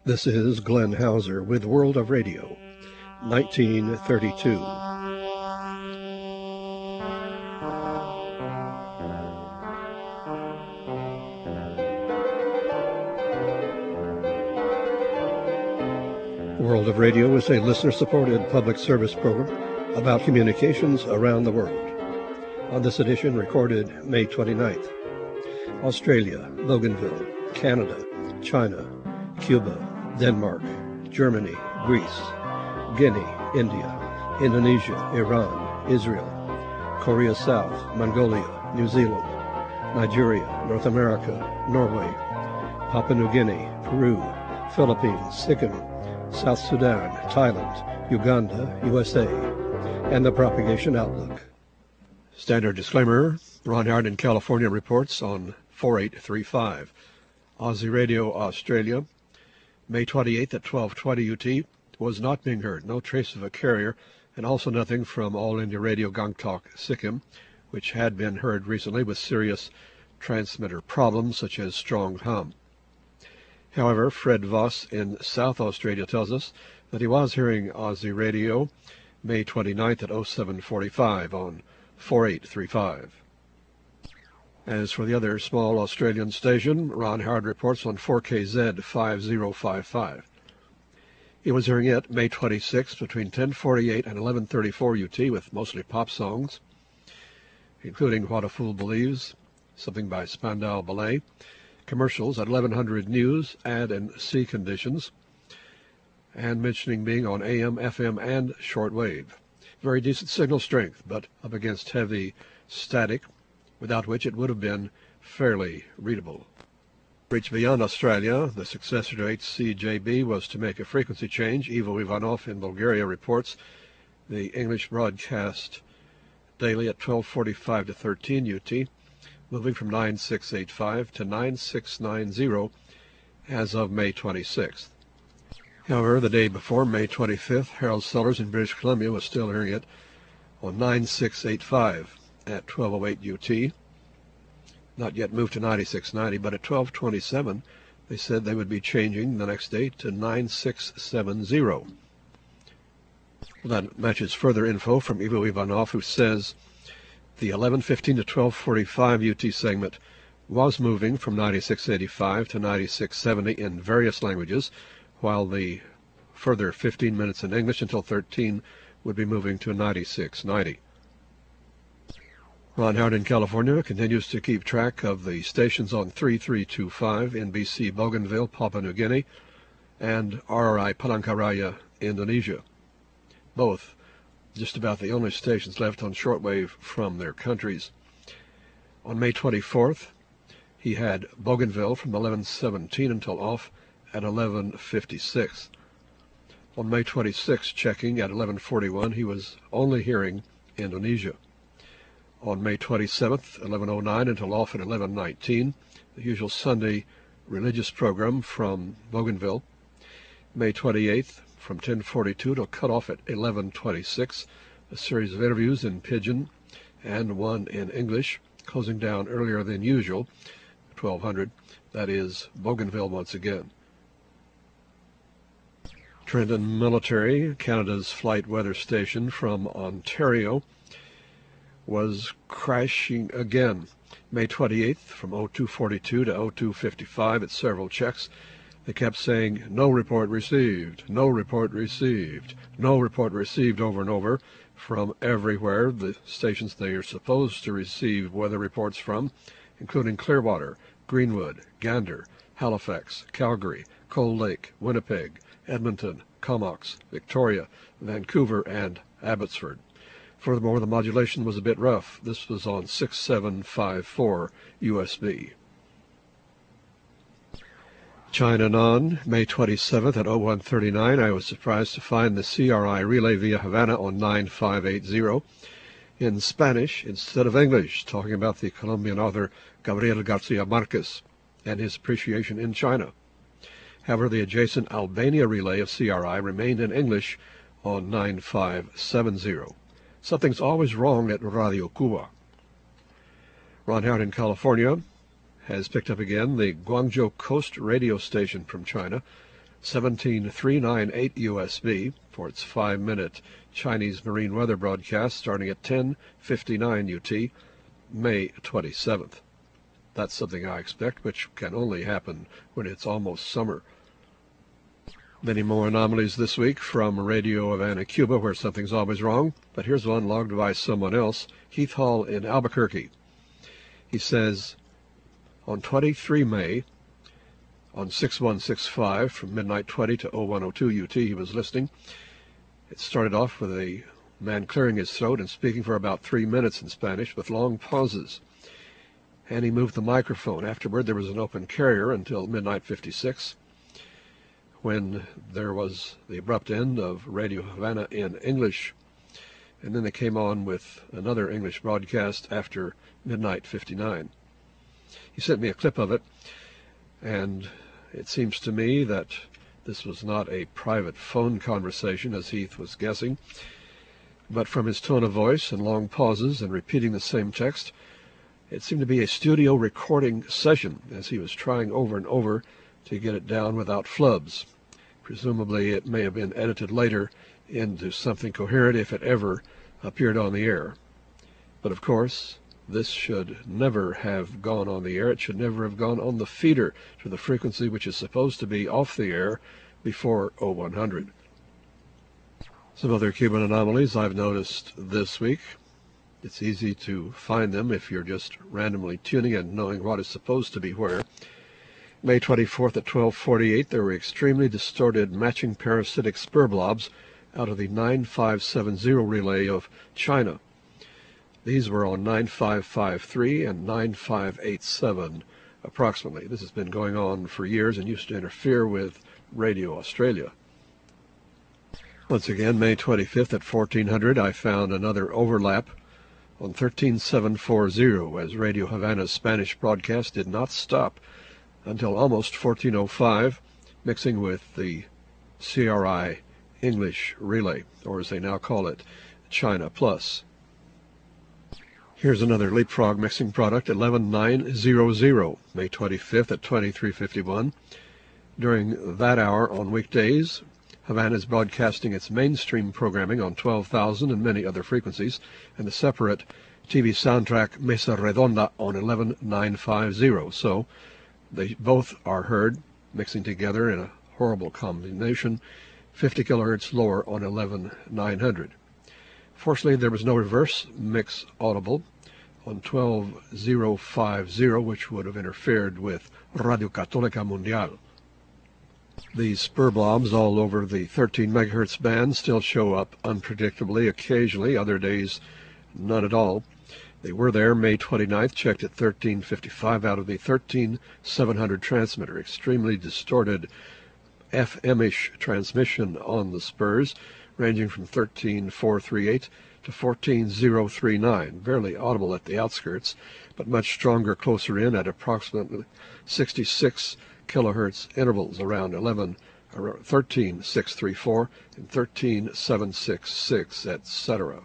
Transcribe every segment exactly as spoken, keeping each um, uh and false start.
This is Glenn Hauser with World of Radio, nineteen thirty-two. World of Radio is a listener-supported public service program about communications around the world. On this edition, recorded May twenty-ninth, Australia, Loganville, Canada, China, Cuba, Denmark, Germany, Greece, Guinea, India, Indonesia, Iran, Israel, Korea South, Mongolia, New Zealand, Nigeria, North America, Norway, Papua New Guinea, Peru, Philippines, Sikkim, South Sudan, Thailand, Uganda, U S A, and the Propagation Outlook. Standard disclaimer, Ron Howard in California reports on four eight three five. Aussie Radio Australia, May twenty-eighth at twelve twenty U T, was not being heard. No trace of a carrier, and also nothing from All India Radio Gangtok, Sikkim, which had been heard recently with serious transmitter problems such as strong hum. However, Fred Voss in South Australia tells us that he was hearing Aussie Radio May twenty-ninth at oh seven forty-five on four eight three five. As for the other small Australian station, Ron Howard reports on four K Z five oh five five. He was hearing it May twenty-sixth between ten forty-eight and eleven thirty-four U T with mostly pop songs, including What a Fool Believes, something by Spandau Ballet, commercials at eleven hundred News, Ad and C conditions, and mentioning being on A M, F M, and shortwave. Very decent signal strength, but up against heavy static, without which it would have been fairly readable. Reach beyond Australia, the successor to H C J B was to make a frequency change. Ivo Ivanov in Bulgaria reports the English broadcast daily at twelve forty-five to thirteen U T, moving from nine six eight five to nine six nine zero as of May twenty-sixth. However, the day before, May twenty-fifth, Harold Sellers in British Columbia was still hearing it on nine six eight five at twelve oh eight U T. Not yet moved to ninety-six ninety, but at twelve twenty-seven they said they would be changing the next day to nine six seven zero. Well, that matches further info from Ivo Ivanov, who says the eleven fifteen to twelve forty-five U T segment was moving from ninety-six eighty-five to ninety-six seventy in various languages, while the further fifteen minutes in English until thirteen would be moving to ninety-six ninety. Ron Howard in California continues to keep track of the stations on three three two five N B C Bougainville, Papua New Guinea, and R R I Palangkaraya, Indonesia. Both just about the only stations left on shortwave from their countries. On May twenty-fourth, he had Bougainville from eleven seventeen until off at eleven fifty-six. On May twenty-sixth, checking at eleven forty-one, he was only hearing Indonesia. On May twenty-seventh, eleven oh nine until off at eleven nineteen, the usual Sunday religious program from Bougainville. May twenty-eighth, from ten forty-two till cut off at eleven twenty-six, a series of interviews in Pidgin and one in English, closing down earlier than usual, twelve hundred, that is Bougainville once again. Trenton Military, Canada's flight weather station from Ontario, was crashing again. May twenty-eighth, from oh two forty-two to oh two fifty-five at several checks. They kept saying, no report received, no report received, no report received over and over from everywhere, the stations they are supposed to receive weather reports from, including Clearwater, Greenwood, Gander, Halifax, Calgary, Cold Lake, Winnipeg, Edmonton, Comox, Victoria, Vancouver, and Abbotsford. Furthermore, the modulation was a bit rough. This was on six seven five four U S B. China Non, May twenty-seventh at oh one thirty-nine, I was surprised to find the C R I relay via Havana on nine five eight zero in Spanish instead of English, talking about the Colombian author Gabriel Garcia Marquez and his appreciation in China. However, the adjacent Albania relay of C R I remained in English on nine five seven zero. Something's always wrong at Radio Cuba. Ron Howard in California has picked up again the Guangzhou Coast radio station from China, seventeen three ninety-eight U S B for its five-minute Chinese marine weather broadcast starting at ten fifty-nine U T, May twenty-seventh. That's something I expect, which can only happen when it's almost summer. Many more anomalies this week from Radio Havana, Cuba, where something's always wrong. But here's one logged by someone else, Heath Hall in Albuquerque. He says, on the twenty-third of May, on six one six five, from midnight twenty to oh one oh two U T, he was listening. It started off with a man clearing his throat and speaking for about three minutes in Spanish with long pauses. And he moved the microphone. Afterward, there was an open carrier until midnight fifty-six, when there was the abrupt end of Radio Havana in English. And then they came on with another English broadcast after midnight fifty-nine. He sent me a clip of it, and it seems to me that this was not a private phone conversation, as Heath was guessing, but from his tone of voice and long pauses and repeating the same text, it seemed to be a studio recording session, as he was trying over and over to get it down without flubs. Presumably it may have been edited later into something coherent if it ever appeared on the air. But of course, this should never have gone on the air. It should never have gone on the feeder to the frequency which is supposed to be off the air before oh one hundred. Some other Cuban anomalies I've noticed this week. It's easy to find them if you're just randomly tuning and knowing what is supposed to be where. May twenty-fourth at twelve forty-eight, there were extremely distorted matching parasitic spur blobs out of the nine five seven zero relay of China. These were on nine five five three and nine five eight seven approximately. This has been going on for years and used to interfere with Radio Australia. Once again, May twenty-fifth at fourteen hundred, I found another overlap on thirteen seven forty, as Radio Havana's Spanish broadcast did not stop until almost fourteen oh five, mixing with the C R I English relay, or as they now call it, China Plus. Here's another leapfrog mixing product, eleven nine hundred, May twenty-fifth at twenty-three fifty-one. During that hour on weekdays, Havana is broadcasting its mainstream programming on twelve thousand and many other frequencies, and the separate T V soundtrack Mesa Redonda on eleven nine fifty. So they both are heard mixing together in a horrible combination, fifty kilohertz lower on eleven nine hundred. Fortunately, there was no reverse mix audible on twelve thousand fifty, which would have interfered with Radio Católica Mundial. These spur blobs all over the thirteen megahertz band still show up unpredictably occasionally, other days none at all. They were there May twenty-ninth, checked at thirteen fifty-five out of the thirteen seven hundred transmitter. Extremely distorted F M-ish transmission on the spurs, ranging from thirteen four thirty-eight to fourteen oh thirty-nine, barely audible at the outskirts, but much stronger closer in at approximately sixty-six kilohertz intervals around eleven, thirteen six thirty-four and thirteen seven sixty-six, et cetera.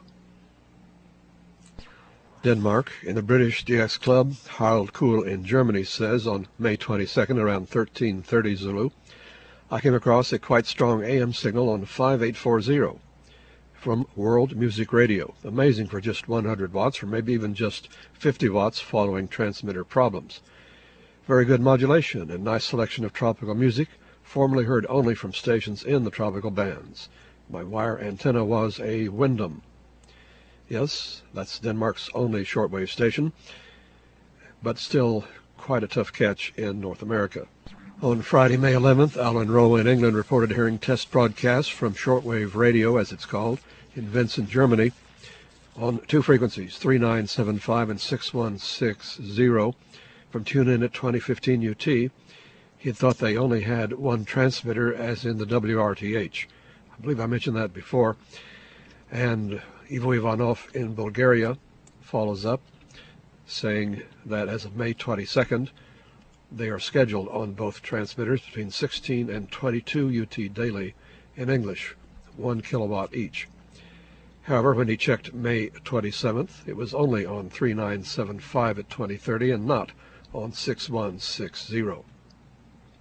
Denmark, in the British D X Club, Harald Kuhl in Germany says on May twenty-second around thirteen thirty Zulu, I came across a quite strong A M signal on five eight forty from World Music Radio. Amazing for just one hundred watts, or maybe even just fifty watts following transmitter problems. Very good modulation and nice selection of tropical music, formerly heard only from stations in the tropical bands. My wire antenna was a Wyndham. Yes, that's Denmark's only shortwave station, but still quite a tough catch in North America. On Friday, May eleventh, Alan Rowe in England reported hearing test broadcasts from shortwave radio, as it's called, in Vincent, Germany, on two frequencies, three nine seven five and six one six zero, from tune-in at twenty fifteen U T. He had thought they only had one transmitter, as in the W R T H. I believe I mentioned that before. And Ivo Ivanov in Bulgaria follows up, saying that as of May twenty-second, they are scheduled on both transmitters between sixteen and twenty-two U T daily in English, one kilowatt each. However, when he checked May twenty-seventh, it was only on three nine seven five at twenty thirty and not on six one six zero.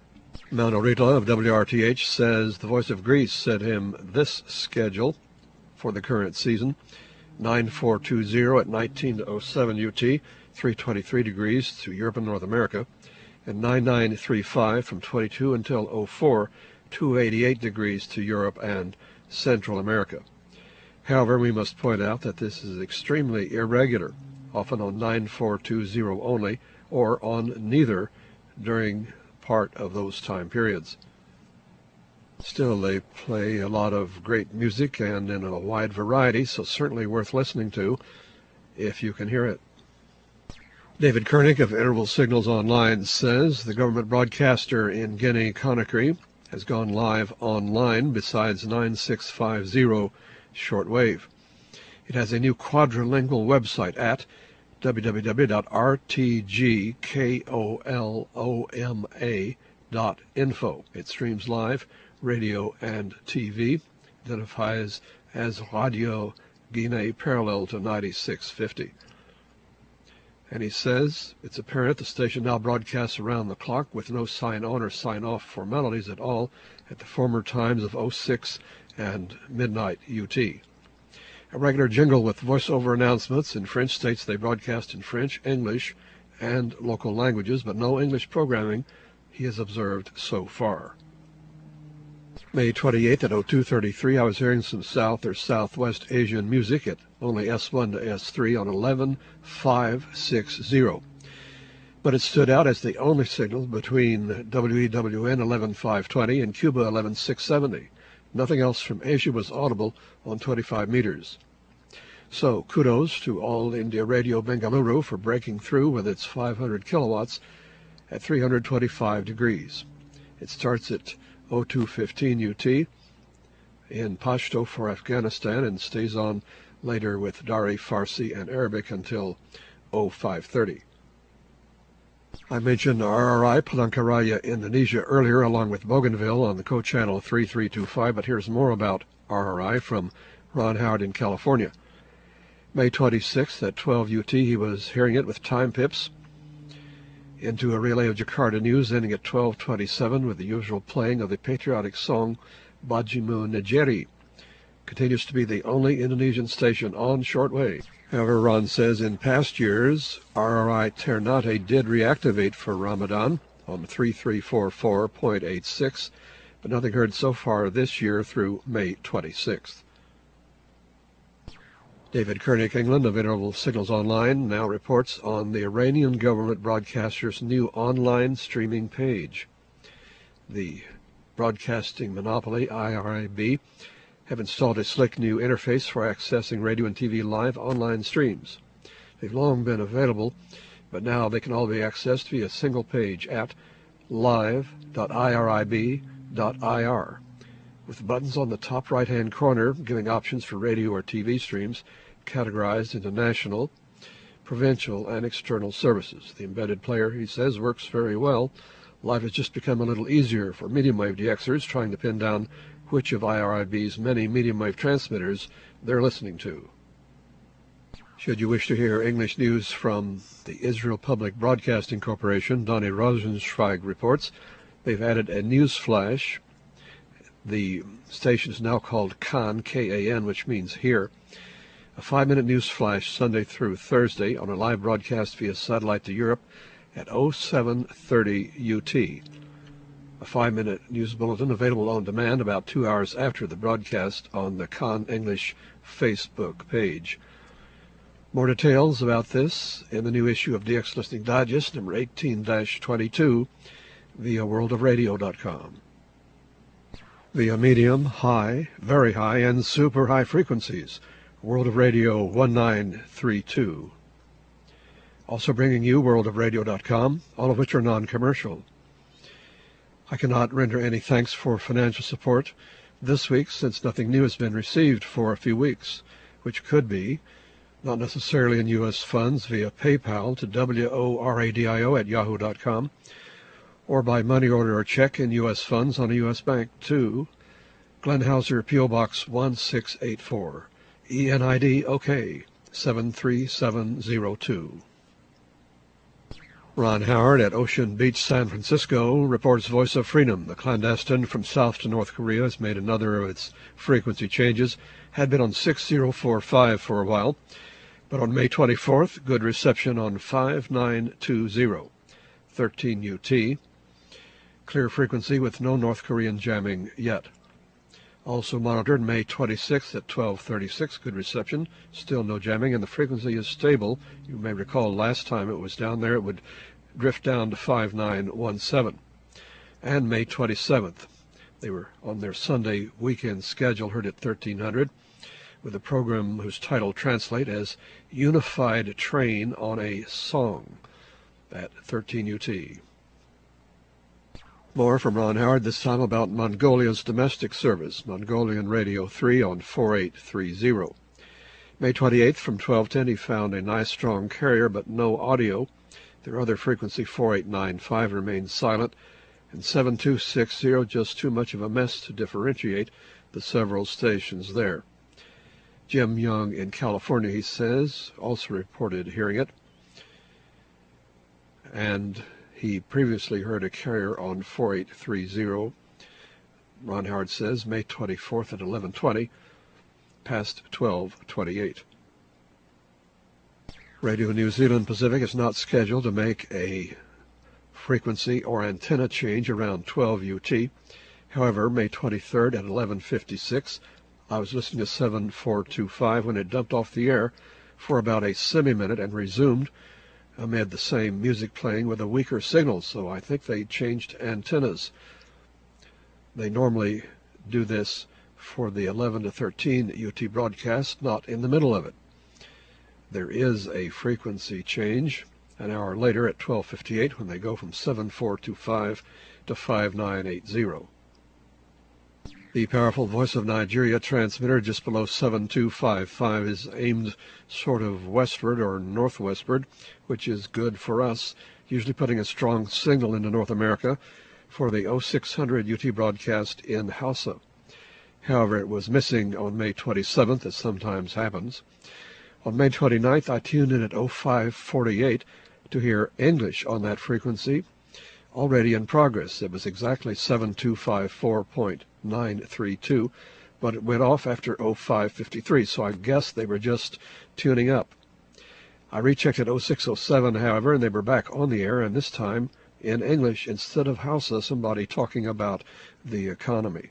Mount Rita of W R T H says the Voice of Greece sent him this schedule for the current season: nine four two zero at nineteen oh seven U T, three twenty-three degrees to Europe and North America, and nine nine three five from twenty-two until oh four, two eighty-eight degrees to Europe and Central America. However, we must point out that this is extremely irregular, often on nine four two zero only, or on neither during part of those time periods. Still, they play a lot of great music and in a wide variety, so certainly worth listening to if you can hear it. David Koenig of Interval Signals Online says the government broadcaster in Guinea-Conakry has gone live online besides nine six five zero shortwave. It has a new quadrilingual website at w w w dot r t g koloma dot info. It streams live radio and T V, identifies as Radio Guinea parallel to ninety-six fifty. And he says it's apparent the station now broadcasts around the clock with no sign-on or sign-off formalities at all at the former times of oh six and midnight U T. A regular jingle with voiceover announcements in French states they broadcast in French, English, and local languages, but no English programming he has observed so far. May twenty-eighth at oh two thirty-three, I was hearing some South or Southwest Asian music at only S one to S three on eleven five sixty. But it stood out as the only signal between W E W N eleven five twenty and Cuba eleven six seventy. Nothing else from Asia was audible on twenty-five meters. So kudos to All India Radio Bengaluru for breaking through with its five hundred kilowatts at three hundred twenty-five degrees. It starts at oh two fifteen U T in Pashto for Afghanistan and stays on later with Dari, Farsi, and Arabic until oh five thirty. I mentioned R R I Palangkaraya, Indonesia earlier, along with Bougainville on the co-channel three three two five, but here's more about R R I from Ron Howard in California. May twenty-sixth at twelve U T, he was hearing it with time pips into a relay of Jakarta news ending at twelve twenty-seven with the usual playing of the patriotic song Bajimu Negeri. Continues to be the only Indonesian station on shortwave. However, Ron says in past years, R R I Ternate did reactivate for Ramadan on three three four four point eight six, but nothing heard so far this year through May twenty-sixth. David Koenig, England, of Interval Signals Online, now reports on the Iranian government broadcaster's new online streaming page. The broadcasting monopoly, I R I B, have installed a slick new interface for accessing radio and T V live online streams. They've long been available, but now they can all be accessed via a single page at live dot I R I B dot I R, with buttons on the top right-hand corner giving options for radio or T V streams categorized into national, provincial, and external services. The embedded player, he says, works very well. Life has just become a little easier for medium wave D Xers trying to pin down which of I R I B's many medium wave transmitters they're listening to. Should you wish to hear English news from the Israel Public Broadcasting Corporation, Donny Rosenzweig reports they've added a news flash. The station is now called Kan, K A N, which means here. A five-minute news flash Sunday through Thursday on a live broadcast via satellite to Europe at oh seven thirty U T. A five-minute news bulletin available on demand about two hours after the broadcast on the Kan English Facebook page. More details about this in the new issue of D X Listening Digest, number eighteen dash twenty-two, via world of radio dot com. Via medium, high, very high, and super high frequencies, World of Radio one nine three two. Also bringing you world of radio dot com, all of which are non-commercial. I cannot render any thanks for financial support this week since nothing new has been received for a few weeks, which could be, not necessarily in U S funds via PayPal to W O R A D I O at yahoo dot com, or by money order or check in U S funds on a U S bank to Glenn Hauser, P O Box one six eight four, E N I D OK seven three seven zero two. Ron Howard at Ocean Beach, San Francisco, reports Voice of Freedom. The clandestine from South to North Korea has made another of its frequency changes. Had been on six zero four five for a while, but on May twenty-fourth, good reception on five nine two zero, thirteen U T. Clear frequency with no North Korean jamming yet. Also monitored May twenty-sixth at twelve thirty-six, good reception, still no jamming, and the frequency is stable. You may recall last time it was down there, it would drift down to five nine one seven. And May twenty-seventh, they were on their Sunday weekend schedule, heard at thirteen hundred, with a program whose title translate as Unified Train on a Song at thirteen U T. More from Ron Howard, this time about Mongolia's domestic service, Mongolian Radio three on four eight three zero. May twenty-eighth from twelve ten, he found a nice strong carrier but no audio. Their other frequency, four eight nine five, remains silent, and seven two six zero, just too much of a mess to differentiate the several stations there. Jim Young in California, he says, also reported hearing it, and he previously heard a carrier on four eight three zero. Ron Howard says May twenty-fourth at eleven twenty, past twelve twenty-eight. Radio New Zealand Pacific is not scheduled to make a frequency or antenna change around twelve U T. However, May twenty-third at eleven fifty-six, I was listening to seven four two five when it dumped off the air for about a semi-minute and resumed amid the same music playing with a weaker signal, so I think they changed antennas. They normally do this for the eleven to thirteen U T broadcast, not in the middle of it. There is a frequency change an hour later at twelve fifty-eight when they go from seven four two five to five nine eight zero. The powerful Voice of Nigeria transmitter just below seven two five five is aimed sort of westward or northwestward, which is good for us, usually putting a strong signal into North America for the oh six hundred U T broadcast in Hausa. However, it was missing on May twenty-seventh, as sometimes happens. On May twenty-ninth, I tuned in at oh five forty-eight to hear English on that frequency, already in progress. It was exactly seven two five four point nine three two, but it went off after oh five fifty-three, so I guess they were just tuning up. I rechecked at oh six oh seven, however, and they were back on the air, and this time in English instead of Hausa, somebody talking about the economy.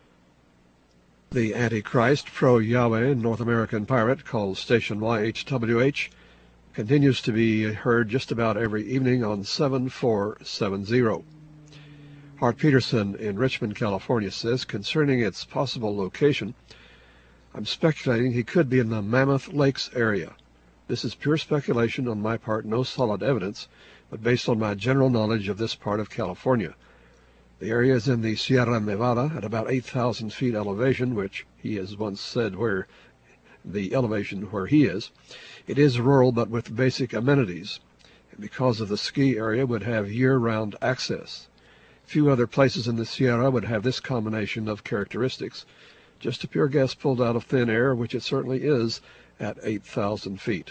The Antichrist, pro-Yahweh North American pirate called Station Y H W H continues to be heard just about every evening on seven four seven zero. Hart Peterson in Richmond, California says, concerning its possible location, I'm speculating he could be in the Mammoth Lakes area. This is pure speculation on my part, no solid evidence, but based on my general knowledge of this part of California. The area is in the Sierra Nevada at about eight thousand feet elevation, which he has once said where the elevation where he is. It is rural but with basic amenities, and because of the ski area would have year-round access. Few other places in the Sierra would have this combination of characteristics. Just a pure guess pulled out of thin air, which it certainly is at eight thousand feet.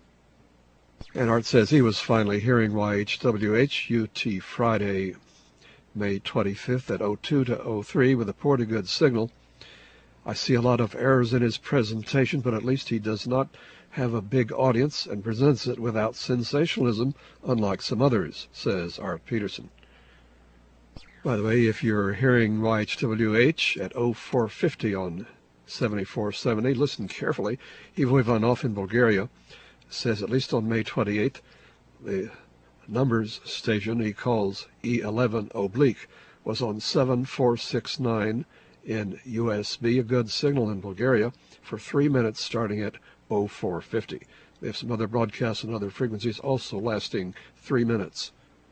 And Art says he was finally hearing Y H W H U T Friday, May twenty-fifth at oh two to oh three with a pretty good signal. I see a lot of errors in his presentation, but at least he does not have a big audience and presents it without sensationalism, unlike some others, says Art Peterson. By the way, if you're hearing Y H W H at oh four fifty on seventy-four seventy, listen carefully. Ivo Ivanov in Bulgaria says at least on May twenty-eighth, the numbers station he calls E eleven oblique was on seven four six nine in U S B, a good signal in Bulgaria, for three minutes starting at oh four fifty. They have some other broadcasts and other frequencies also lasting three minutes.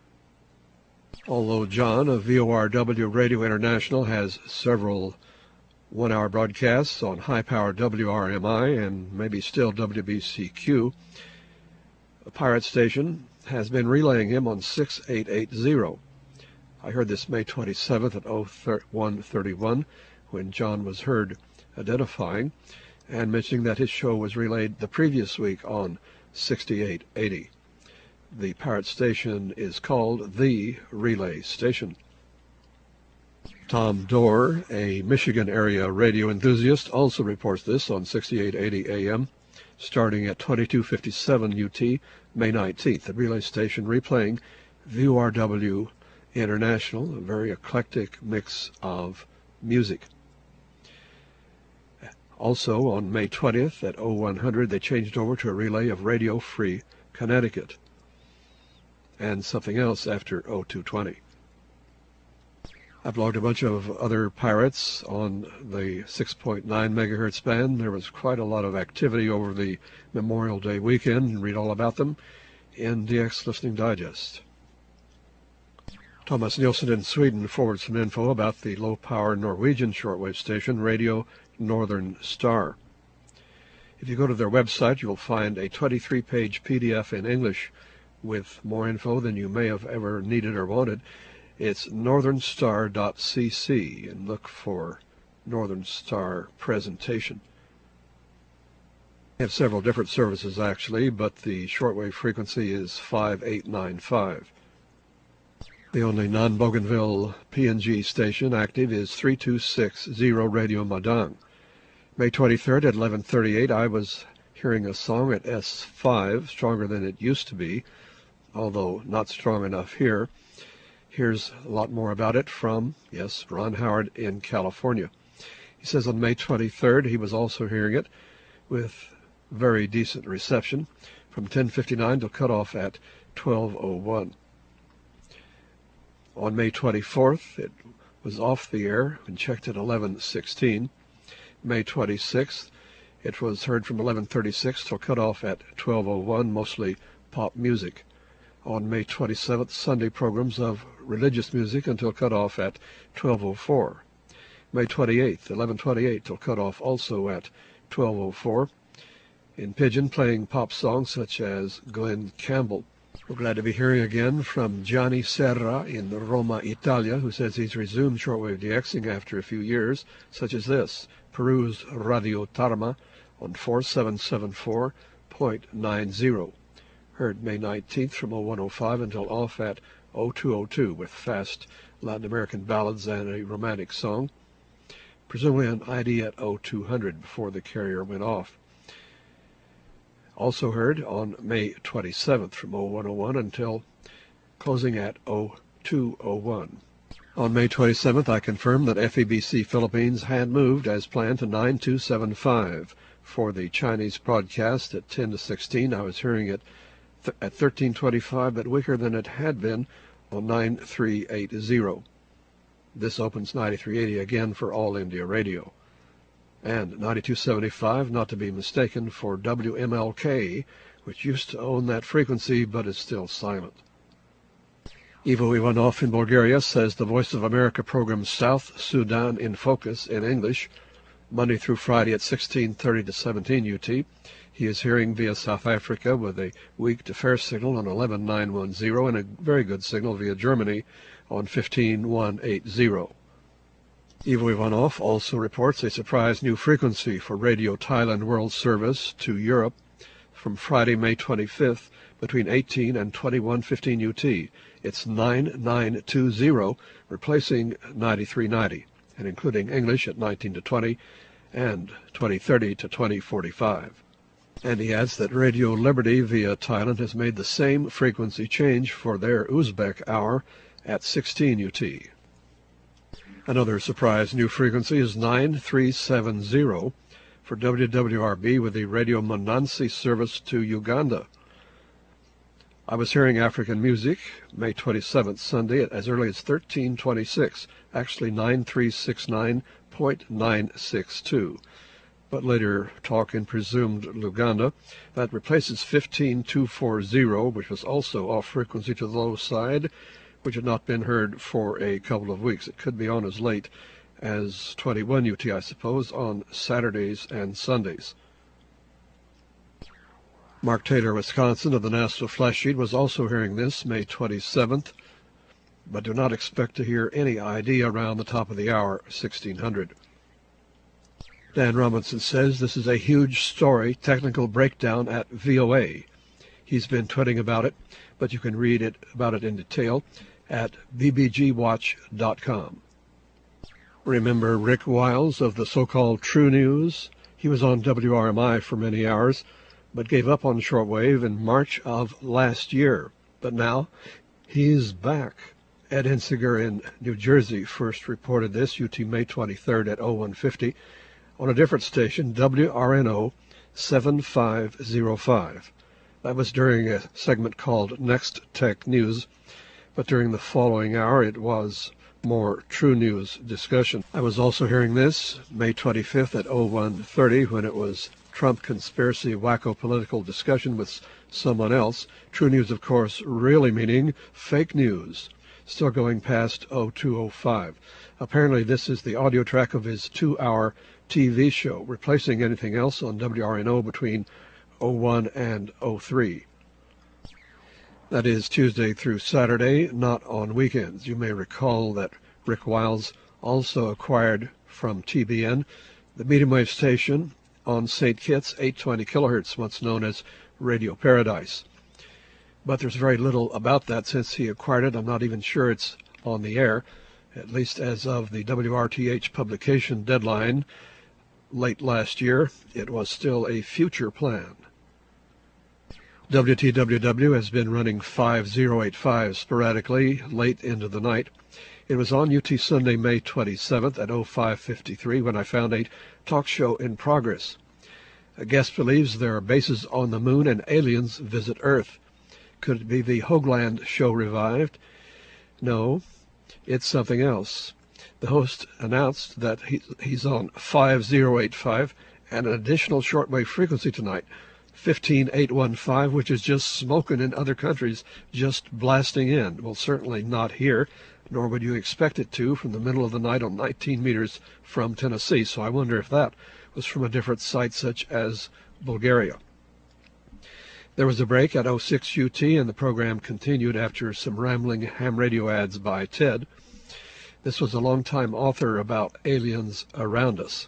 Although John of V O R W Radio International has several one-hour broadcasts on high-power W R M I and maybe still W B C Q, a pirate station has been relaying him on six eight eight zero. I heard this May twenty-seventh at oh one thirty-one when John was heard identifying and mentioning that his show was relayed the previous week on sixty-eight eighty. The pirate station is called the Relay Station. Tom Dorr, a Michigan area radio enthusiast, also reports this on sixty-eight eighty A M, starting at twenty-two fifty-seven U T, May nineteenth. The Relay Station replaying V O R W International, a very eclectic mix of music. Also on May twentieth at oh one hundred, they changed over to a relay of Radio Free Connecticut, and something else after oh two twenty. I've logged a bunch of other pirates on the six point nine megahertz band. There was quite a lot of activity over the Memorial Day weekend. Read all about them in D X Listening Digest. Thomas Nielsen in Sweden forwards some info about the low-power Norwegian shortwave station, Radio Northern Star. If you go to their website, you'll find a twenty-three page P D F in English with more info than you may have ever needed or wanted. It's northern star dot c c, and look for Northern Star presentation. They have several different services actually, but the shortwave frequency is five eight nine five. The only non-Bougainville P N G station active is three two six zero Radio Madang. May twenty-third at eleven thirty-eight, I was hearing a song at S five, stronger than it used to be, although not strong enough here. Here's a lot more about it from, yes, Ron Howard in California. He says on May twenty-third he was also hearing it with very decent reception from ten fifty-nine till cutoff at twelve oh one. On May twenty-fourth it was off the air and checked at eleven sixteen. May twenty-sixth it was heard from eleven thirty-six till cutoff at twelve oh one, mostly pop music. On May twenty-seventh, Sunday programs of religious music until cutoff at twelve oh four. May twenty-eighth, eleven twenty-eight till cutoff also at twelve oh four. In Pidgin, playing pop songs such as Glenn Campbell. We're glad to be hearing again from Gianni Serra in Roma, Italia, who says he's resumed shortwave DXing after a few years, such as this, Peru's Radio Tarma on four seven seven four point nine zero. Heard May nineteenth from oh one oh five until off at oh two oh two with fast Latin American ballads and a romantic song, presumably an I D at oh two hundred before the carrier went off. Also heard on May twenty-seventh from oh one oh one until closing at oh two oh one. On May twenty-seventh, I confirmed that F E B C Philippines had moved as planned to nine two seven five. For the Chinese broadcast at ten to sixteen, I was hearing it th- at thirteen twenty-five, but weaker than it had been on nine three eight zero. This opens ninety-three eighty again for All India Radio. And ninety-two seventy-five, not to be mistaken for W M L K, which used to own that frequency but is still silent. Ivo Ivanov in Bulgaria says the Voice of America program South Sudan in Focus in English, Monday through Friday at sixteen thirty to seventeen U T. He is hearing via South Africa with a weak to fair signal on eleven nine one zero and a very good signal via Germany on fifteen one eighty. Ivo Ivanov also reports a surprise new frequency for Radio Thailand World Service to Europe from Friday, May twenty-fifth, between eighteen and twenty-one fifteen U T. It's nine nine two zero, replacing ninety-three ninety, and including English at nineteen to twenty and twenty thirty to twenty forty-five. And he adds that Radio Liberty via Thailand has made the same frequency change for their Uzbek hour at sixteen U T. Another surprise new frequency is nine three seven zero for W W R B with the Radio Monansi service to Uganda. I was hearing African music May twenty-seventh, Sunday, as early as thirteen twenty-six, actually nine three six nine point nine six two, but later talk in presumed Luganda. That replaces fifteen two forty, which was also off frequency to the low side, which had not been heard for a couple of weeks. It could be on as late as twenty-one U T, I suppose, on Saturdays and Sundays. Mark Taylor, Wisconsin, of the National Flash Sheet, was also hearing this May twenty-seventh, but do not expect to hear any I D around the top of the hour, sixteen hundred. Dan Robinson says this is a huge story, technical breakdown at V O A. He's been tweeting about it, but you can read it about it in detail at b b g watch dot com. Remember Rick Wiles of the so-called True News? He was on W R M I for many hours, but gave up on shortwave in March of last year. But now he's back. Ed Hensiger in New Jersey first reported this, U T May twenty-third at oh one fifty, on a different station, W R N O seven five oh five. That was during a segment called Next Tech News, but during the following hour it was more True News discussion. I was also hearing this May twenty-fifth at oh one thirty when it was Trump conspiracy wacko political discussion with someone else. True News, of course, really meaning fake news. Still going past oh two oh five. Apparently this is the audio track of his two-hour T V show, replacing anything else on W R N O between oh one and oh three. That is Tuesday through Saturday, not on weekends. You may recall that Rick Wiles also acquired from T B N the medium wave station on Saint Kitts, eight twenty kilohertz, once known as Radio Paradise. But there's very little about that since he acquired it. I'm not even sure it's on the air, at least as of the W R T H publication deadline late last year. It was still a future plan. W T W W has been running five oh eight five sporadically late into the night. It was on U T Sunday, May twenty-seventh at oh five fifty-three when I found a talk show in progress. A guest believes there are bases on the moon and aliens visit Earth. Could it be the Hoagland show revived? No, it's something else. The host announced that he, he's on five oh eight five and an additional shortwave frequency tonight, fifteen eight fifteen, which is just smoking in other countries, just blasting in. Well, certainly not here, nor would you expect it to from the middle of the night on nineteen meters from Tennessee. So I wonder if that was from a different site such as Bulgaria. There was a break at oh six U T, and the program continued after some rambling ham radio ads by Ted. This was a long-time author about aliens around us.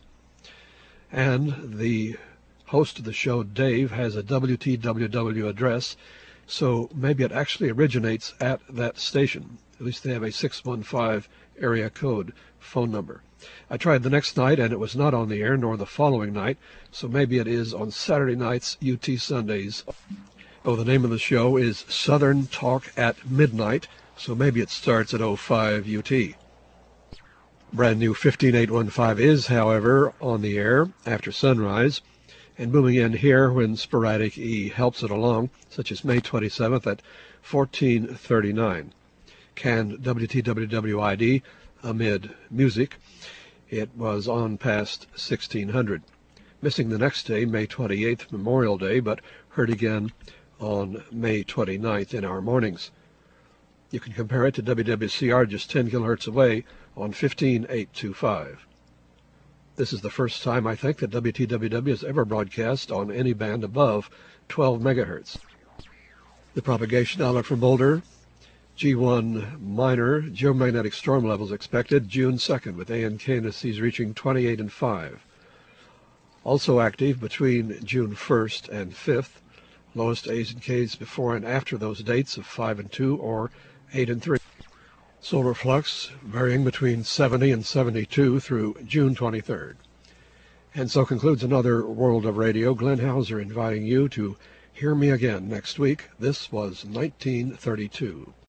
And the host of the show, Dave, has a W T W W address, so maybe it actually originates at that station. At least they have a six one five area code phone number. I tried the next night, and it was not on the air, nor the following night, so maybe it is on Saturday nights, U T Sundays. Oh, the name of the show is Southern Talk at Midnight, so maybe it starts at oh five U T. Brand new fifteen eight fifteen is, however, on the air after sunrise, and booming in here when sporadic E helps it along, such as May twenty-seventh at fourteen thirty-nine. Canned W T W W I D amid music. It was on past sixteen hundred. Missing the next day, May twenty-eighth, Memorial Day, but heard again on May twenty-ninth in our mornings. You can compare it to W W C R just ten kilohertz away on fifteen eight twenty-five. This is the first time, I think, that W T W W has ever broadcast on any band above twelve megahertz. The propagation outlook for Boulder, G one minor, geomagnetic storm levels expected June second, with A N K indices reaching twenty-eight and five. Also active between June first and fifth, lowest A's and K's before and after those dates of five and two or eight and three. Solar flux varying between seventy and seventy-two through June twenty-third. And so concludes another World of Radio. Glenn Hauser inviting you to hear me again next week. This was nineteen thirty-two.